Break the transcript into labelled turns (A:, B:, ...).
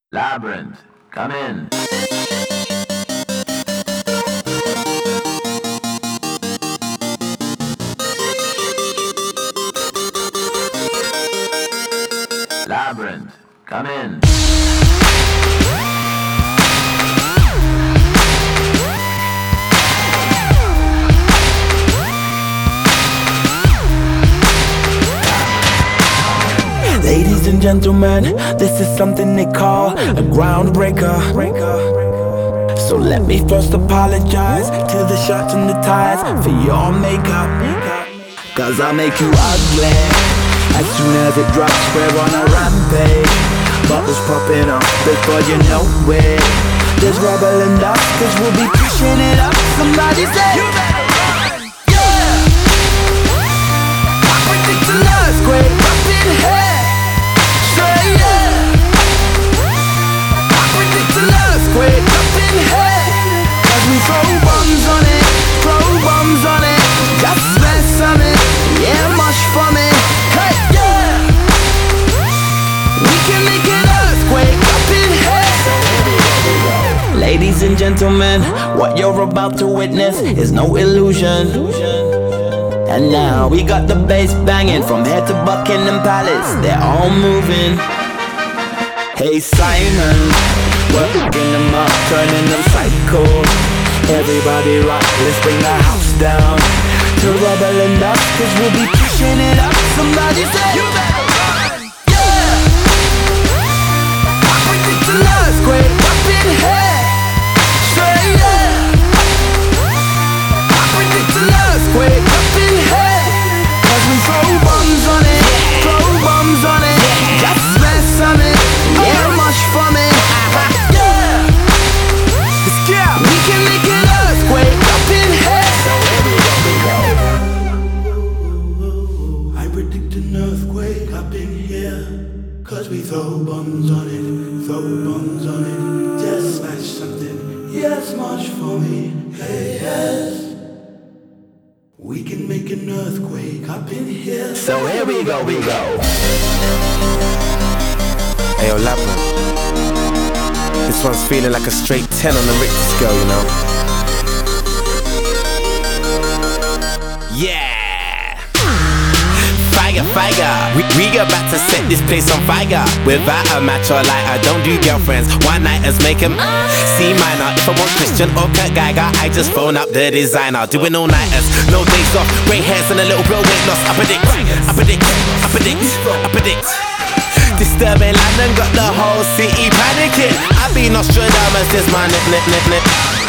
A: Labyrinth, come in. Labyrinth, come in.
B: Ladies and gentlemen, this is something they call a groundbreaker. So let me first apologize to the shirts and the ties for your makeup. Cause I'll make you ugly as soon as it drops. We're on a rampage, bubbles popping up before you know it. There's rubble and dust, cause we'll be pushing it up. Somebody say you better run, yeah. I predict an earthquake up in here. Say yeah. I predict an earthquake up in here. Cause we throw bombs on it, throw bombs on it. Just mess on it, yeah, mush for me. Hey, yeah. We can make an earthquake up in here. Ladies and gentlemen, what you're about to witness is no illusion. And now we got the bass banging from here to Buckingham Palace. They're all moving. Hey Simon, we're picking them up, turning them psycho. Everybody rock, let's bring the house down to rubble and dust, cause we'll be pushing it up. Somebody say you better run, yeah. I predict an earthquake up in here. Say yeah. I predict an earthquake up in here. Cause we throw bombs on it, throw bombs on it. Just mess on it, yeah, mush for me. Yeah. We can make an earthquake up in here. I predict an earthquake up in here. Cause we throw bombs on it, throw bombs on it. Just smash something, yes, much for me. Hey, yes. We can make an earthquake up in here. So here we go, we go.
C: Ayo, Labyrinth. This one's feeling like a straight 10 on the Richter scale, you know? Yeah! Fire, we about to set this place on fire. Without a match or lighter, don't do girlfriends. One-nighters make them C minor. If I want Christian or Kurt Geiger, I just phone up the designer. Doing all-nighters, no days off. Grey hairs and a little bit of weight loss. I predict. Disturbing London got the whole city panicking. I be Nostradamus, this my nip.